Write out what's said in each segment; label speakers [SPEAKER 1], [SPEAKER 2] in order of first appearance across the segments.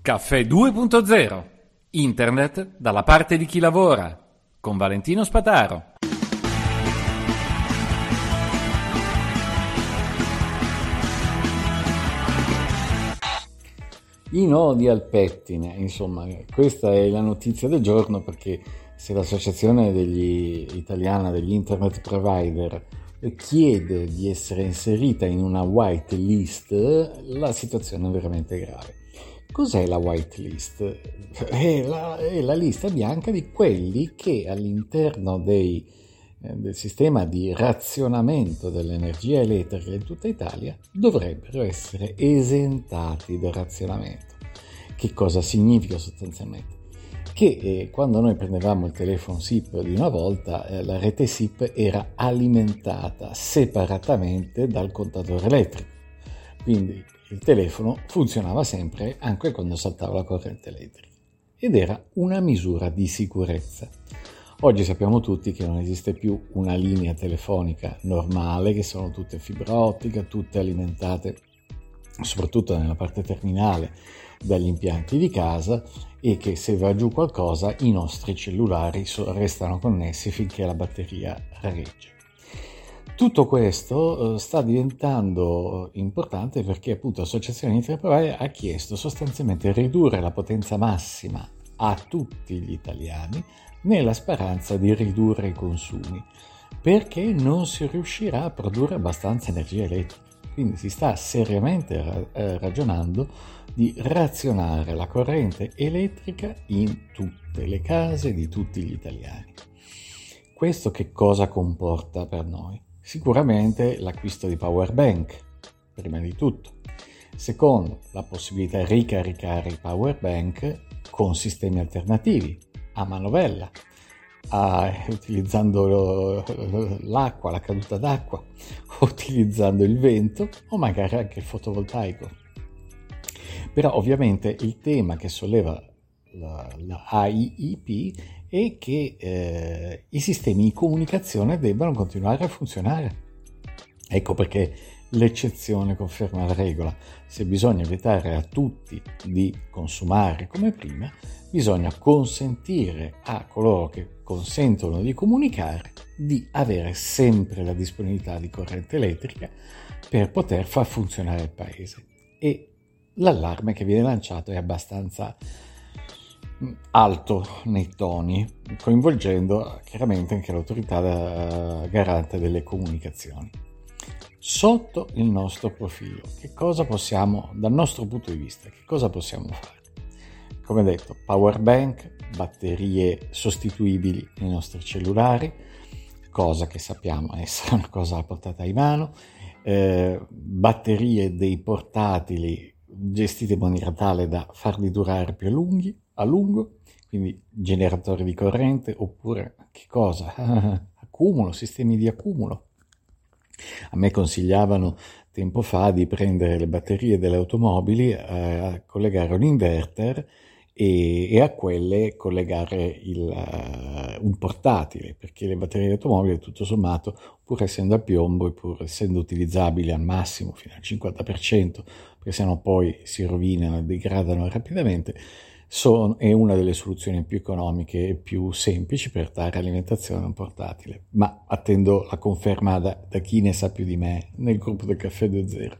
[SPEAKER 1] Caffè 2.0. Internet dalla parte di chi lavora. Con Valentino Spataro.
[SPEAKER 2] I nodi al pettine, insomma, questa è la notizia del giorno, perché se l'associazione italiana degli internet provider chiede di essere inserita in una white list, la situazione è veramente grave. Cos'è la white list? È la lista bianca di quelli che all'interno del sistema di razionamento dell'energia elettrica in tutta Italia dovrebbero essere esentati dal razionamento. Che cosa significa sostanzialmente? Che quando noi prendevamo il telefono SIP di una volta, la rete SIP era alimentata separatamente dal contatore elettrico, quindi il telefono funzionava sempre anche quando saltava la corrente elettrica ed era una misura di sicurezza. Oggi sappiamo tutti che non esiste più una linea telefonica normale, che sono tutte fibra ottica, tutte alimentate soprattutto nella parte terminale dagli impianti di casa, e che se va giù qualcosa i nostri cellulari restano connessi finché la batteria regge. Tutto questo sta diventando importante perché appunto l'Associazione Internet Provider ha chiesto sostanzialmente di ridurre la potenza massima a tutti gli italiani nella speranza di ridurre i consumi, perché non si riuscirà a produrre abbastanza energia elettrica. Quindi si sta seriamente ragionando di razionare la corrente elettrica in tutte le case di tutti gli italiani. Questo che cosa comporta per noi? Sicuramente l'acquisto di power bank, prima di tutto. Secondo, la possibilità di ricaricare i power bank con sistemi alternativi, a manovella, utilizzando l'acqua, la caduta d'acqua, utilizzando il vento o magari anche il fotovoltaico. Però ovviamente il tema che solleva la AIIP è che i sistemi di comunicazione debbano continuare a funzionare. Ecco perché l'eccezione conferma la regola. Se bisogna evitare a tutti di consumare come prima, bisogna consentire a coloro che consentono di comunicare di avere sempre la disponibilità di corrente elettrica per poter far funzionare il paese. E l'allarme che viene lanciato è abbastanza alto nei toni, coinvolgendo chiaramente anche l'autorità garante delle comunicazioni. Sotto il nostro profilo, che cosa possiamo, dal nostro punto di vista, che cosa possiamo fare? Come detto, power bank, batterie sostituibili nei nostri cellulari, cosa che sappiamo essere una cosa a portata di mano, batterie dei portatili gestite in maniera tale da farli durare più a lungo, quindi generatori di corrente, oppure che cosa? Accumulo, sistemi di accumulo. A me consigliavano tempo fa di prendere le batterie delle automobili, a collegare un inverter e a quelle collegare un portatile, perché le batterie delle automobili tutto sommato, pur essendo a piombo e pur essendo utilizzabili al massimo fino al 50%, perché sennò poi si rovinano e degradano rapidamente, è una delle soluzioni più economiche e più semplici per dare alimentazione a un portatile. Ma attendo la conferma da chi ne sa più di me nel gruppo del Caffè 2.0.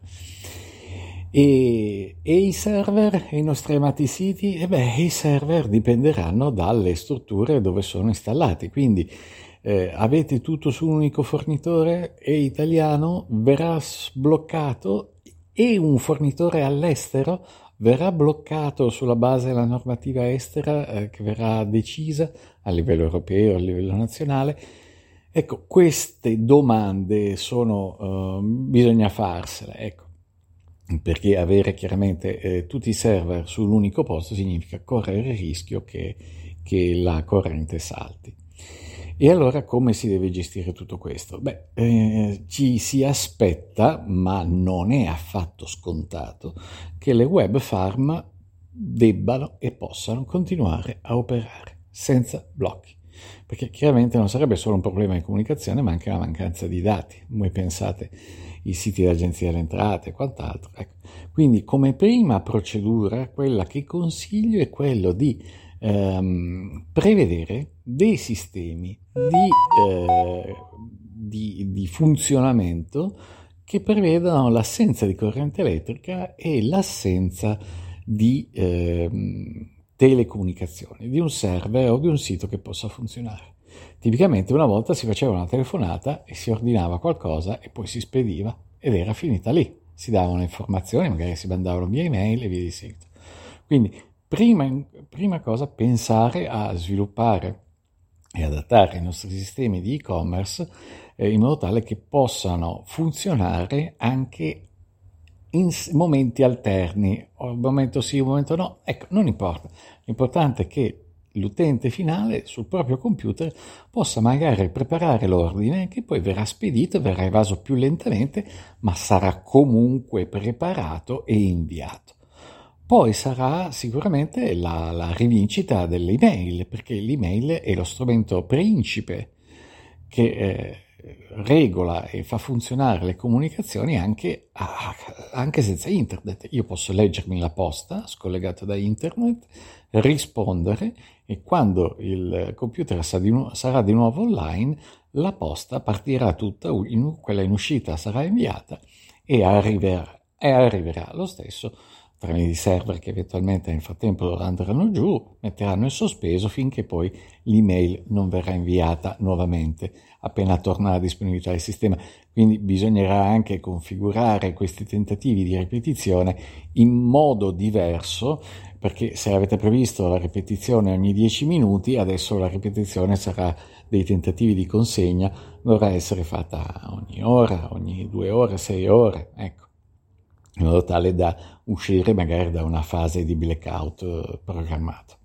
[SPEAKER 2] E i server e i nostri amati siti? I server dipenderanno dalle strutture dove sono installati, quindi avete tutto su un unico fornitore e italiano, verrà sbloccato, e un fornitore all'estero verrà bloccato sulla base della normativa estera che verrà decisa a livello europeo, a livello nazionale. Ecco, queste domande bisogna farsele, ecco. Perché avere chiaramente tutti i server su un unico posto significa correre il rischio che la corrente salti. E allora come si deve gestire tutto questo? Ci si aspetta, ma non è affatto scontato, che le web farm debbano e possano continuare a operare senza blocchi, perché chiaramente non sarebbe solo un problema di comunicazione, ma anche una mancanza di dati. Voi pensate, i siti dell'Agenzia delle Entrate e quant'altro. Ecco. Quindi come prima procedura, quella che consiglio è quello di prevedere dei sistemi di funzionamento che prevedano l'assenza di corrente elettrica e l'assenza di telecomunicazioni, di un server o di un sito che possa funzionare. Tipicamente una volta si faceva una telefonata e si ordinava qualcosa e poi si spediva ed era finita lì. Si davano informazioni, magari si mandavano via email e via di seguito. Quindi prima cosa pensare a sviluppare e adattare i nostri sistemi di e-commerce in modo tale che possano funzionare anche in momenti alterni, un momento sì, un momento no, ecco, non importa. L'importante è che l'utente finale sul proprio computer possa magari preparare l'ordine che poi verrà spedito, verrà evaso più lentamente, ma sarà comunque preparato e inviato. Poi sarà sicuramente la rivincita delle email, perché l'email è lo strumento principe che regola e fa funzionare le comunicazioni anche senza internet. Io posso leggermi la posta scollegata da internet, rispondere e quando il computer sarà di nuovo online, la posta partirà tutta, quella in uscita sarà inviata e arriverà lo stesso tramite i server che eventualmente nel frattempo lo andranno giù, metteranno in sospeso finché poi l'email non verrà inviata nuovamente appena torna la disponibilità del sistema. Quindi bisognerà anche configurare questi tentativi di ripetizione in modo diverso, perché se avete previsto la ripetizione ogni 10 minuti, adesso la ripetizione sarà dei tentativi di consegna, dovrà essere fatta ogni ora, ogni 2 ore, 6 ore, ecco, in modo tale da uscire magari da una fase di blackout programmato.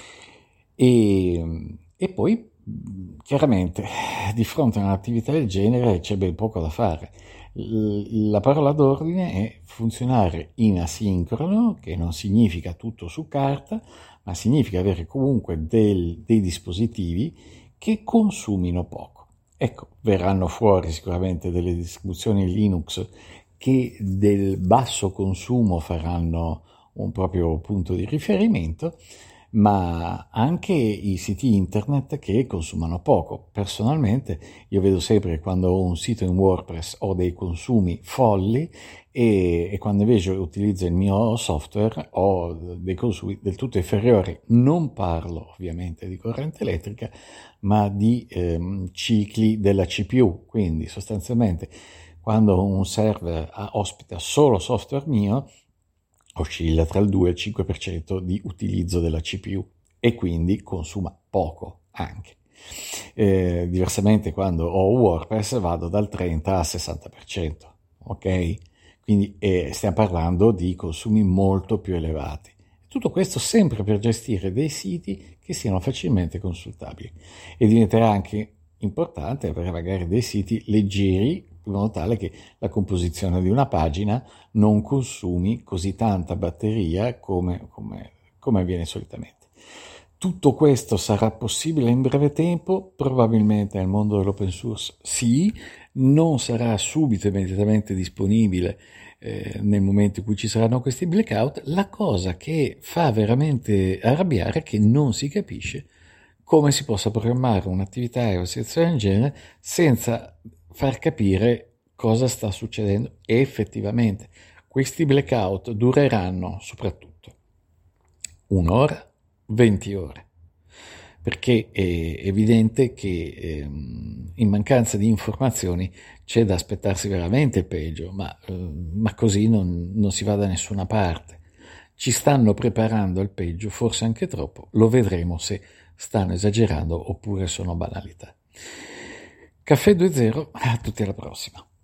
[SPEAKER 2] E poi, chiaramente, di fronte a un'attività del genere c'è ben poco da fare. La parola d'ordine è funzionare in asincrono, che non significa tutto su carta, ma significa avere comunque dei dispositivi che consumino poco. Ecco, verranno fuori sicuramente delle distribuzioni Linux che del basso consumo faranno un proprio punto di riferimento, ma anche i siti internet che consumano poco. Personalmente io vedo sempre che quando ho un sito in WordPress ho dei consumi folli e quando invece utilizzo il mio software ho dei consumi del tutto inferiori. Non parlo ovviamente di corrente elettrica, ma di cicli della CPU, quindi sostanzialmente quando un server ospita solo software mio, oscilla tra il 2 e il 5% di utilizzo della CPU e quindi consuma poco anche. Diversamente quando ho WordPress vado dal 30 al 60%, ok? Quindi stiamo parlando di consumi molto più elevati. Tutto questo sempre per gestire dei siti che siano facilmente consultabili e diventerà anche importante avere magari dei siti leggeri in modo tale che la composizione di una pagina non consumi così tanta batteria come avviene solitamente. Tutto questo sarà possibile in breve tempo? Probabilmente nel mondo dell'open source sì, non sarà subito immediatamente disponibile nel momento in cui ci saranno questi blackout. La cosa che fa veramente arrabbiare è che non si capisce come si possa programmare un'attività e una situazione del genere senza far capire cosa sta succedendo e effettivamente questi blackout dureranno soprattutto 1 ora, 20 ore, perché è evidente che in mancanza di informazioni c'è da aspettarsi veramente il peggio, ma così non si va da nessuna parte. Ci stanno preparando al peggio, forse anche troppo, lo vedremo se stanno esagerando oppure sono banalità. Caffè 2.0, a tutti alla prossima.